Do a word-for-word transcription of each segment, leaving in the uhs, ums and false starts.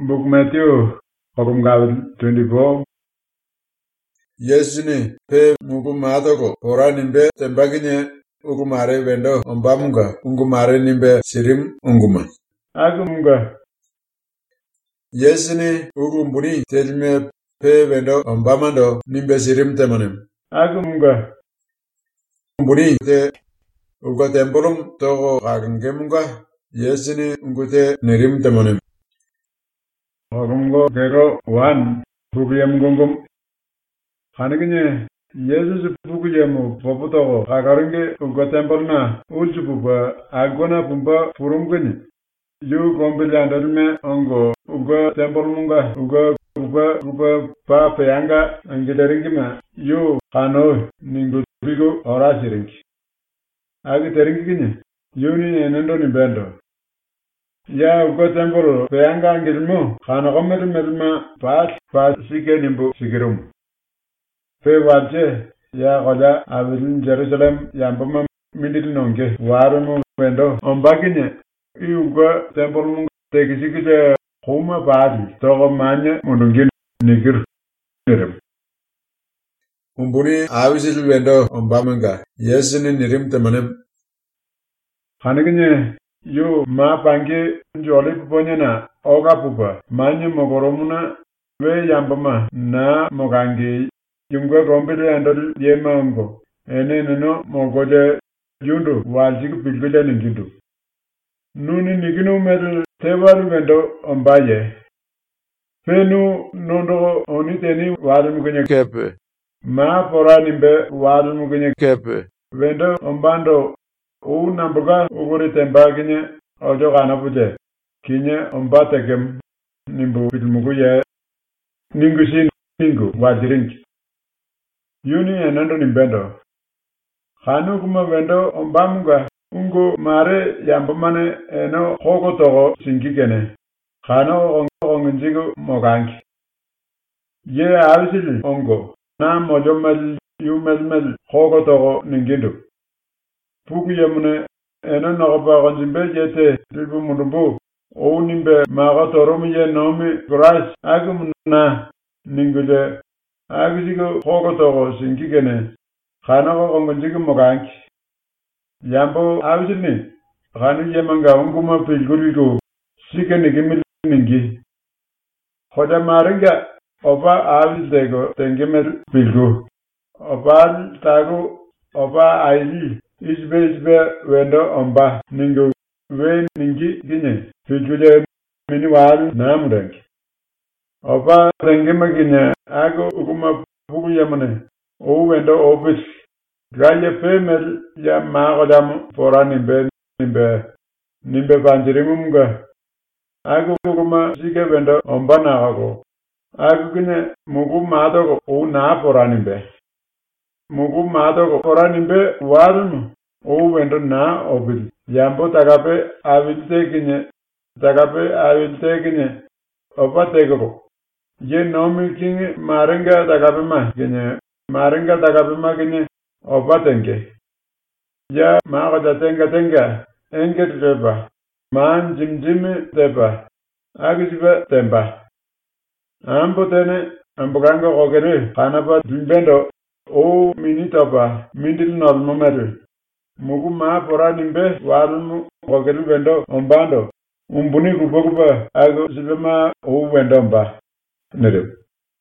Book Matthew, Okumgav twenty-four. Yesini pe mukumado ko ora nimbe tembaginye ukumare vendo ombamunga ungumare nimbe sirim unguma. Agumunga. Yesini ukumbuni telme pe vendo ombamando nimbe sirim temanem. Agumunga. Umbuni te uga tempolum togo kagengemunga yesini ungute nirim temanem. Okumgo kero one. Bukiyam gungum. Haniginye Yesus bukiyam poputogo kakaringe uga tempolna ulchupupa agona pumpa purumgani. Yu kombilandalme ongo uga tempolmunga uga uga uga pa peyanga angidaringima yu kano ningu bigo orasiringi. Agi teringiginye yuni enendo nimbendo. Ya uga tempolo peyanga angilmu kano komedu meduma pas pas sike nimbu sikirum. Pe wache ya kola avilin Jerusalem yambama mindil nonge warumu wendo ombaginye Iuga tempol munga tekisikite kuma badi togo manya mundungin nikir nirim. Umbuni awisil wendo ombamenga yesini nirim temanem. Haniginye yu ma pangi njoli puponya na oga pupa manya mogoromuna we yambama na mogangi yunga gombili andol yema ongo ene neno mogoje yundu waljik pilgile ningindu. Nuni nikinu mel tevaru vendo ombaye. Penu nondo oni teni waru mukenya kepe. Ma pora nimbe waru mukenya kepe. Vendo ombando u nambuga uguri temba kinye ojo kana puje. Kinye ombate kem nimbu pitmugu ye. Ningu si ningu wajirinki. Yuni enando nimbendo. Khanu kuma vendo ombamunga. Ungo mare yambamane eno koko togo singikene. Khano ongo nginjigo moganki. Ye awisili ongo. Na mojomel yumelmel koko togo ningindu. Puku yemune eno nogopa konjimbe jete libu mundumbu. Ou nimbe maga toromu ye nomi Christ agumuna ningule. Awisigo koko togo singikene. Khano ongo nginjigo moganki. Yambo awisini, khanu yemanga unguma pilgurigo, sike nigimil ningi. Khoda maringa, oba awis dego, tengimel pilgu. Oba tago, oba aili, isbe isbe wendo omba, ningu, we ningi gine, pilgule miniwal namurengi. Oba tengima gine, ago uguma pugu yamane, o wendo obis. Gaya femel ya magodam pora nimbe nimbe nimbe banjirimu mga. Agu kuma sige wendo omba na ako. Agu kine mugu madogo u na pora nimbe. Mugu madogo pora nimbe warumu u wendo na obil. Yambo tagape avilte kine tagape avilte kine opa tego. Ye nomi kine maringa tagape ma kine maringa tagape ma kine Opa tenge. Ya magoda tenga tenga. Enge teba. Man jimjimi teba. Agisiba temba. Ambo tene. Amboganga ogere. Kanapa dimbendo. O minitoba. Mindil nol momere. Mugu maa pora nimbe. Warumu ogere bendo. Ombando. Umbuni kubokuba. Ago sibema o wendo omba. Nere.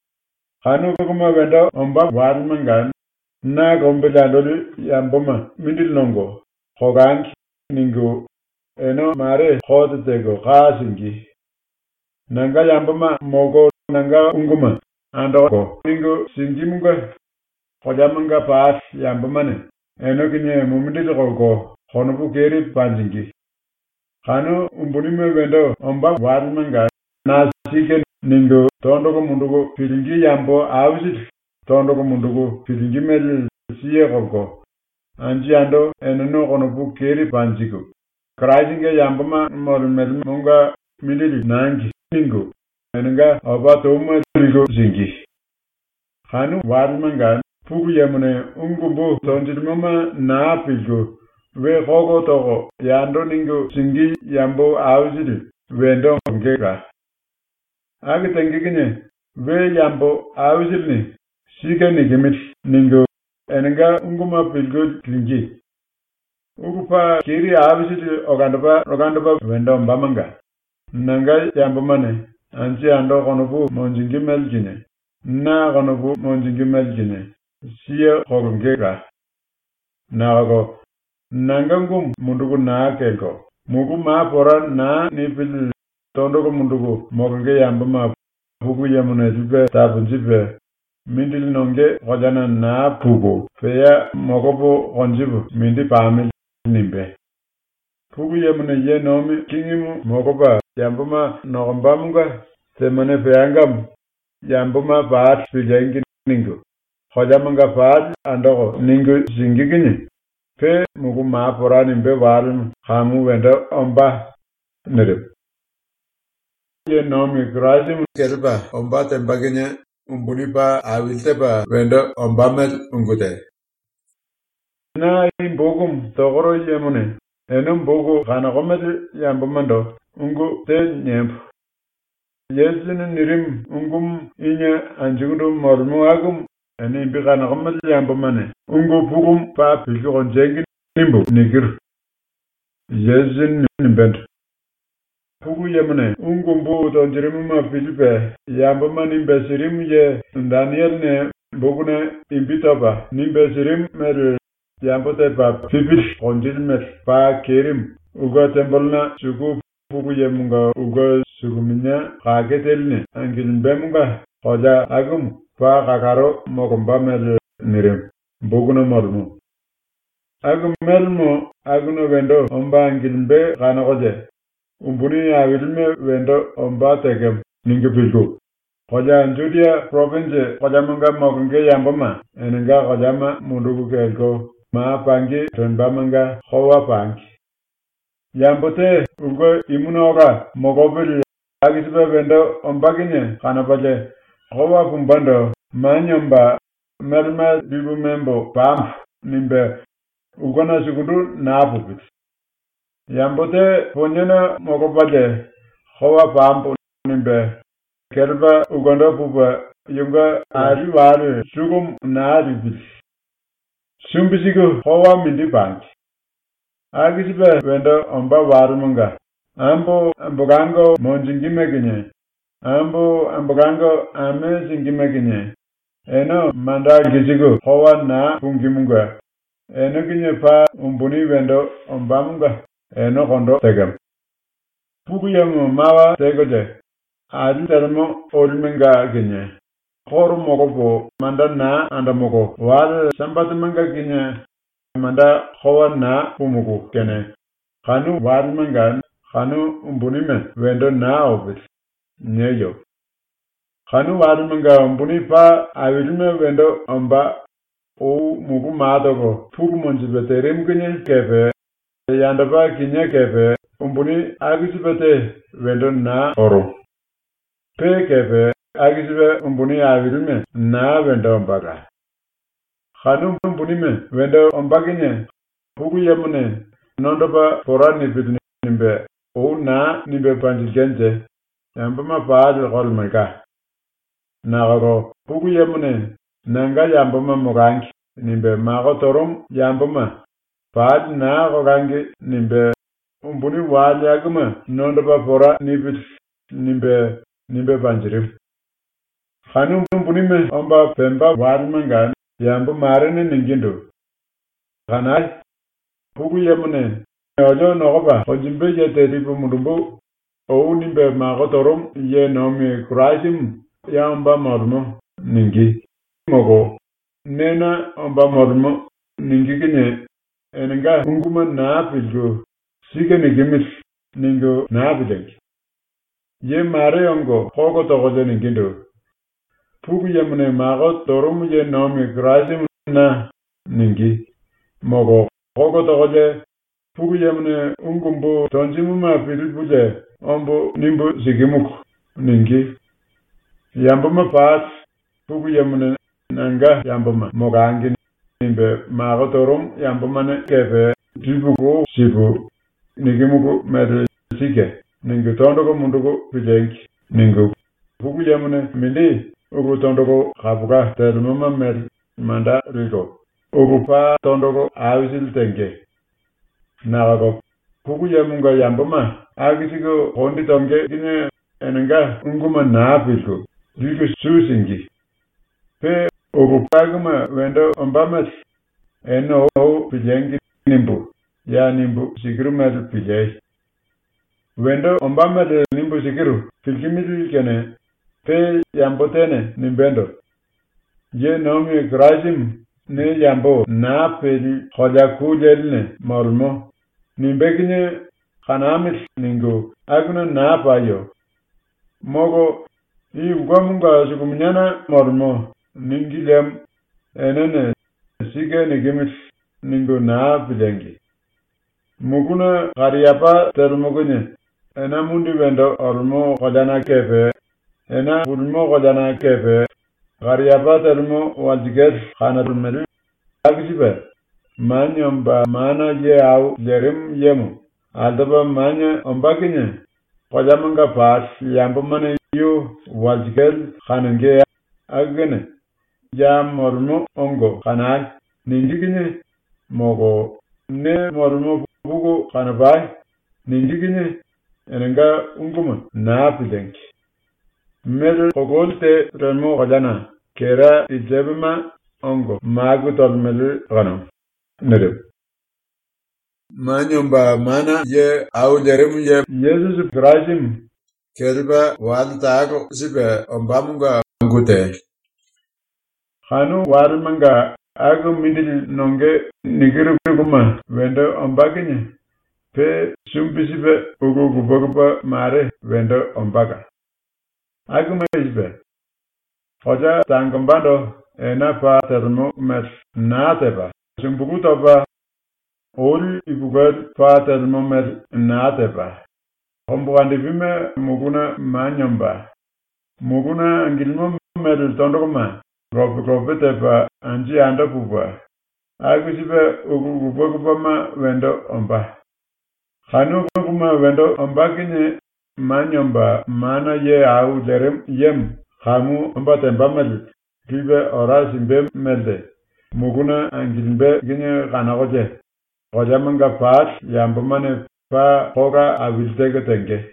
Kanu kukuma wendo omba warumu ngani. Na gombela lori yamboma mindil nongo hoganki ningu eno mare khod tego khasingi nanga yamboma mogo nanga unguma ando go ningu singimunga hodamanga pas yamboma ne eno kinye mumindil go honobu keri panjingi khano umbuni me wendo omba warmanga na sige ningu tondo ko mundugo piringi yambo awsit tondo ko mundugu piringi mel siye gogo anji ando enono kono bu keri panjigo krajinge yambama mol mel munga milili nangi ningu enga oba toma rigo zingi khanu warmanga pugu yamune ungumbu tonjilmama na pigo we gogo togo yando ningu zingi yambo awjili wendo ngega Agitengiginye, we yambo awisilni, sika ni gimit, ningo, enenga unguma pilgul klingi. Ugupa kiri awisil ogandaba, ogandaba wendo mbamanga. Nanga yambo mane, anchi ando konobu monjingi meljine. Na konobu monjingi meljine. Siya kogungega. Na go, nangangum mundugu na kelko. Mugu ma pora na nipil tondoko mundugu mogunge yambo ma pugu yamune jibe tabun jibe. Mindil nonge kojana na pugu. Feya mogobo konjibu mindi pamil nimbe. Pugu yamune ye nomi kingimu mogoba yambo ma nogombamunga semane feyangam yambo ma baat pilengi ningu. Kojamanga baat andoko ningu singigini. Fe mugu ma pora nimbe warum hamu wenda omba nirib. Ye nomi grasim Kelba omba tembaginye umbunipa awilteba wendo omba mel ungute. Na imbogum togoro yemune. Enum bogo kana gomet yambomando ungu te nyemp. Yesin nirim ungum inya anjundu mormu agum. Eni imbi kana gomet yambomane. Ungu pugum pa pilgon jengi nimbu nikir. Yesin nimbent. Pugu yemune ungumbu tonjirimu ma filipe yamboma nimbe sirim ye Daniel ne bogune imbitoba nimbe sirim mer yambote pa pipil konjil mer pa kerim uga tembolna sugu pugu yemunga uga suguminya kagetelne angil bemunga hoja agum pa kakaro mogomba mer nirim boguna mormu agum melmo aguno wendo omba angil be kana koje Umbuni ya wilme wendo omba tegem ningi pilgu. Koja Anjudia province koja manga mogunge yamboma. Enenga koja ma mundugu kelko. Ma pangi tunba manga hoa pangi. Yambote ugo imunoga mogobili. Agisibe wendo omba ginye kanapaje. Hoa pumbando manyomba melma bibu membo pam nimbe. Ugona sugundu naapupit. Yambote ponyena mogopaje hoa pampo nimbe kelba ugondo pupa yunga ari wari sugum naari bil sumbisigo hoa mindi banki agisibe wendo omba warumunga ambo ambogango monjingime ginye ambo ambogango ame jingime ginye eno manda gisigo hoa na pungimunga eno ginye pa umbuni wendo ombamunga eno kondo tegem. Pugu yemu mawa tegoje. Adi termo orimenga ginye. Koru mogo po manda na anda mogo. Wal sambatu menga ginye. Manda kowa na pumugu kene. Kanu wal menga. Kanu umbunime wendo na obis. Nyeyo. Kanu wal menga umbuni pa awilime wendo omba. O mugu madogo. Pugu monjibeterim ginye kefe. Yandaba kinye kefe, umbuni agisibete wendo na oro. Pe kefe, agisibe umbuni avirime na wendo ombaga. Khanu umbuni me wendo ombaginye, pugu yemune, nondoba pora nipit nimbe, ou na nimbe panjigenje, yambama paadil kolmeka. Nagago, pugu yemune, nanga yambama mogangi, nimbe mago torum yambama. Paad na kogangi nimbe umbuni wali aguma nondoba pora nibit nimbe nimbe banjirim. Khanu umbuni me omba pemba wali manga yambu marene ningindu. Khanai pugu yemune ojo nogoba ojimbe yete ribu mudumbu ou nimbe magotorum ye nomi kuraisim ya omba mormo ningi. Mogo nena omba mormo ningi kine enenga unguma na pilgo sike ni gimit ningo na bilengi ye mare yongo kogo togoze ningindo pugu yemune mago torum ye nomi grasim na ningi mogo kogo togoze pugu yemune ungumbu tonjimu ma pilbuje ombo nimbu sigimuk ningi yambuma paat pugu yemune nanga yambuma mogangi nimbe mago torum yambumane kefe tibugo sibu nigimugo mere sike ningu tondoko mundugo pilenki ningu Fugu yamune mindi ugu tondoko kabuga termuma mer manda riko. Ugu pa tondoko awisil tenge. Nagago fugu yamunga yamboma agisigo hondi tonge kine enenga unguma naapilko. Riko susingi. Pe ugu paguma wendo ombamas eno ho pijengi nimbu. Ya nimbu sikiru mer pijay. Wendo ombamas nimbu sikiru filkimil kene pe yambotene nimbendo. Ye nomi grajim ne yambo na peli hoja kujelne mormo. Nimbekine khanamit ningo aguna na payo. Mogo i ugamunga sukumnyana mormo ningilem enene sige nigimit ningo na pilengi. Muguna kariyapa termogunye ena mundi wendo ormo hojana kefe ena fulmo hojana kefe kariyapa termo waljiget khanarumeli agisibe manya omba mana ye au lerim yemu aldaba manya omba kinye hojamanga pas yambo mane yu waljiget khanenge agene ya mormo ongo khanal ninjiginye mogo ne mormo bugo khanabay ninjiginye enenga unguma na pilenki. Mer kogolte remo hojana kera ijebma ongo magu tolmelu gano. Nere. Manyomba mana ye au lerim ye Jesus Christim kelba wal tago sibe ombamunga ngute. Hanu warmanga agu mindil nonge nigiru guma wendo ombaginye. Pe sumbisibe ugu gubogba mare wendo ombaga. Aguma isbe. Hoja tangambando ena pa termo met nateba. Sumbugutoba ol ibugal pa termo met nateba. Hombugandi vime muguna manyomba. Muguna angilmo met tondogma. Grope grope teba anji anda buba. Agusibe ugu gubogba ma wendo omba. Hanu kuma wendo ombakine manyomba mana ye au lerem yem hamu omba tembamel kibe ora simbe melde muguna angilbe gine kanagoje hojamanga pas yambomane pa hoga abiltege tenge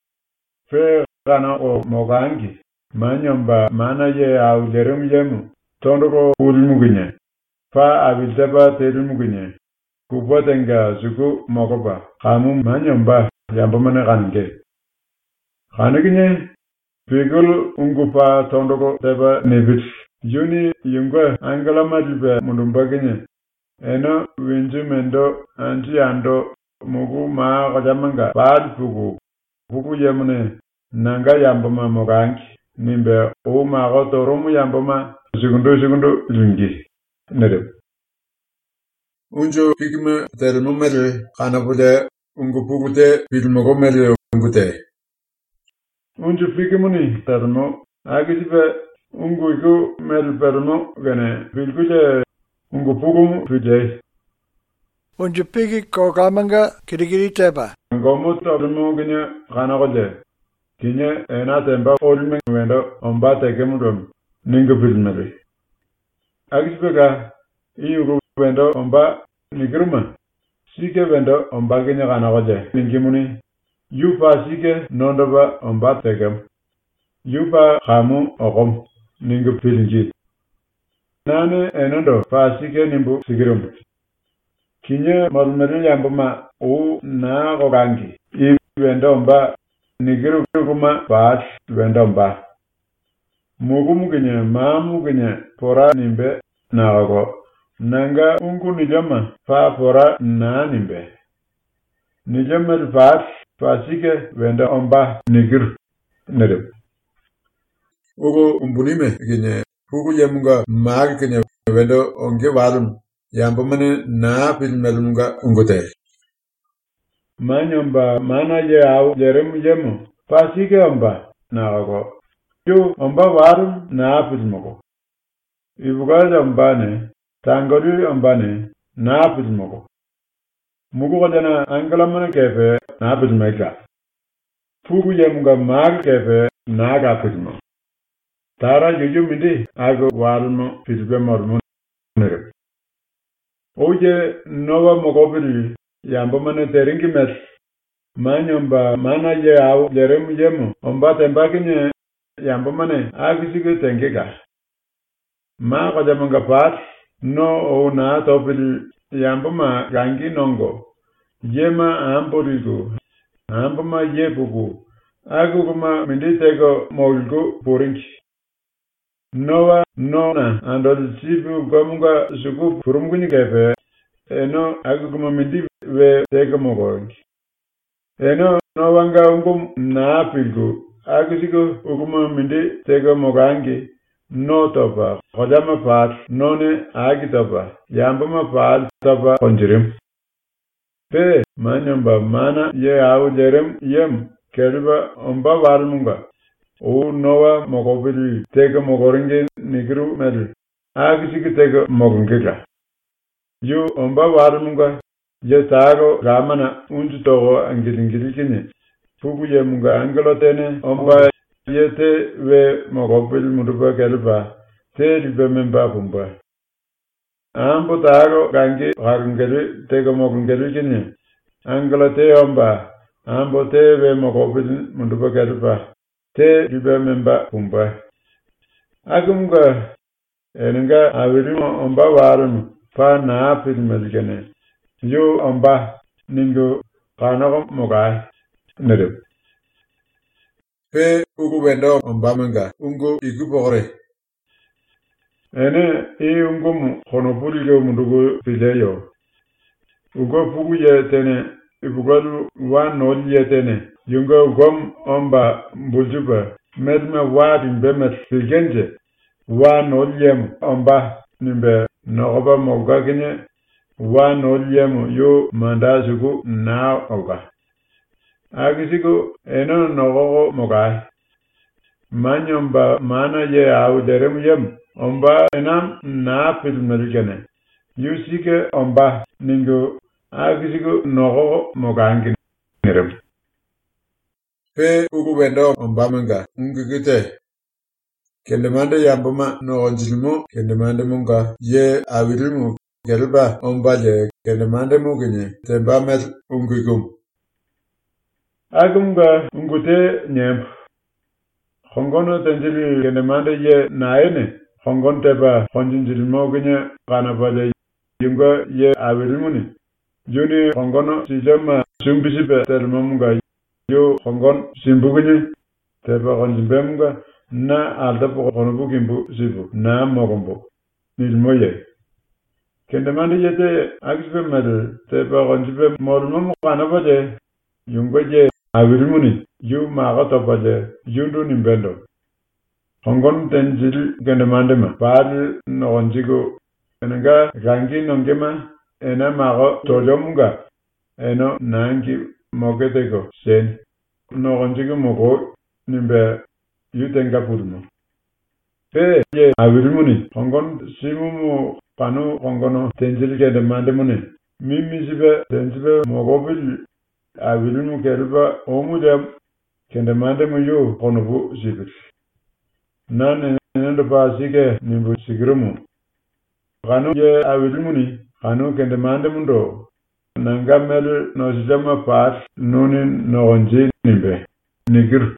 fe kana o mogangi manyomba mana ye au lerem yem tondoko ulmugine pa abilteba terumugine kubotenga zugu mogoba kamu manyomba yambomane kange khanigine pigul ungupa tondoko teba nebit yuni yungwa angalama dibe mundumbagine eno winju mendo anji ando mugu ma kajamanga bad pugu pugu yamune nanga yamboma mogangi nimbe o ma goto romu yamboma segundo segundo lingi nere. Unjo pigme termo mere kanabule ungu pugute pilmogo mere ungute. Unjo pigmuni termo agisibe ungu iku mere permo gane pilguje ungu pugum pije. Unjo pigi kokamanga kirigiri teba. Ngomu termo gine kanagole. Kine ena temba olme wendo omba tekemudom ningu pilmere. Agisibe ga iugu wendo omba nigruma sike wendo omba gine kanagoje ningimuni yupa sike nondoba omba tegem yupa khamu ogom ningu pilingi nane enondo pa sike nimbu sigirum kinye marumeri yamboma u na gogangi i wendo omba nigiru kuma pa wendo omba mugumu gine mamu gine pora nimbe nago nanga ungu nijama pa pora na nimbe. Nijama paas paasike wenda omba nigir nere. Ugo umbunime gine pugu yamunga maag kine wendo onge walum yambomane na pilmelunga ungute. Manyomba mana ye au lerem yemu paasike omba nago. Yu omba walum na pilmogo. Ibugaja ombane tangori ombane na pilmogo. Mugu kodana angalamana kefe na pilmega. Fugu yemunga maag kefe naga pilmo. Tara yuyu mindi ago walmo pilbe mormo nere. Oje nowa mogobili yambo mane teringi mes. Manyomba mana ye au jeremu yemo. Omba tembakinye yambo mane agisigo tengega. Ma kojamanga pat no o na topili yambo ma gangi nongo. Yema amborigo. Ambo ma yebugu. Agu kuma minditego molgo porinchi. Nowa nona andol sibu gomunga suku purumguni kepe. Eno agu kuma mindi we tego mogorinchi. Eno nowanga ungum na pilgo. Agu sigo uguma mindi tego mogangi. No topa. Kojama pat none agi topa. Yambo ma pat topa konjirim. Pe manyamba mana ye au jerem yem. Keriba omba walmunga. O nowa mogobili tega mogoringe nigiru mel. Agisigi tega mogongega. Yu omba walmunga. Ye tago ramana unju togo angilingili kini. Pugu ye munga angelotene omba ye te we mogobili muduba keriba. Te libe memba pumba. Ambo tago gangi harungeli tega mogongeli kini. Angelote omba. Ambo te we mogobili muduba keriba. Te libe memba pumba. Agumga enenga awirimo omba warun pa na pilmeligene. Yu omba ningo kanago mogai nere. Pe ugu wendo omba menga ungu igubore. Ene i ungumu konopuli yo mundugo pileyo. Ugo pugu ye tene ibugalu wan noli ye tene. Yunga ugom omba mbuljuba. Medme wadi mbemet pilgenje. Wan noli yem omba nimbe nogoba moga genye. Wan noli yem yo mandazugu na oga. Agisigo eno nogogo mogai. Manyomba mana ye au derem yem. Omba enam na pilmeligene. Yusike omba ningo agisigo nogogo mogangi nerem. Pe ugu wendo omba menga ungigite. Kendemande yamboma no onjilmo kendemande munga ye awirimu gelba omba je kendemande mugenye temba met ungigum. Agumga ungute nyem. Hongono tenjili kendemande ye naene. Hongon teba honjinjilmo genye kanabale yunga ye awirimuni. Yuni hongono sijama sumbisibe telmamunga. Yo hongon simbugenye teba honjimbemunga. Na alda po konobu kimbu sibu na mogombo nilmoye kendemande yete agisbe mer te ba gonjibe mormo mo kana bade yungoje awirimuni yu maga to bade yundu nimbendo hongon tenjil kendemande ma bal no gonjigo enga rangi nongema ena maga tojomunga eno nangi mogetego sen no gonjigo mogo nimbe yutenga pulmo. Pe ye awirimuni hongon simumu panu hongono tenjil ke demande muni. Mimi sibe tenjibe mogobil awirimu keriba omudem kendemande mu yu konubu sibir. Nan enendo pa sige nimbu sigrumu. Kanu ye awirimuni kanu kendemande mundo. Nangamel no sijama paas nunin no onji nimbe. Nigir.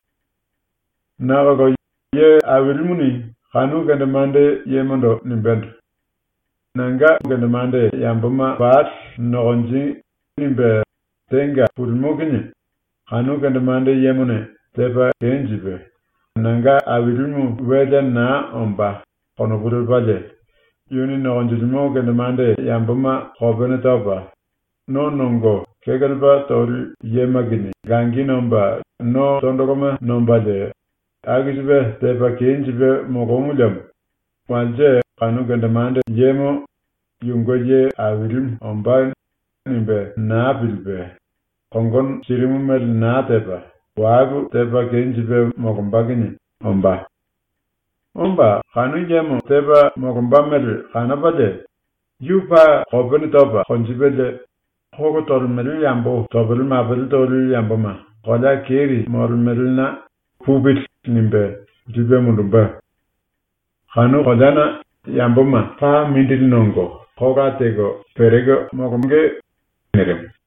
Nago ye awirimuni kanu kendemande ye mondo nimbendo. Nanga kendemande yambuma baat nogonji nimbe tenga pulmogini. Kanu kendemande ye mune tepa kenjibe. Nanga awirimu wede na omba kono budul baje. Yuni nogonji limo kendemande yambuma kobene toba. No nongo kegelba tori ye magini. Gangi nomba no tondogoma nomba de. Agisbe tepa kenjibe mogomulem. Wanje kanu kendemande yemo yungoje awirim omba nimbe na bilbe. Kongon sirimu mel na tepa. Wagu tepa kenjibe mogombagini omba. Omba kanu yemo tepa mogomba mel kanabade. Yupa kobeni topa konjibele. Kogo tol mel yambo tobel mabel tol yambo ma. Koda keri mor mel na pupit nimbe dibe mundumba. Khanu khojana yambuma pa mindil nongo. Khoga tego perego mokomge nerem.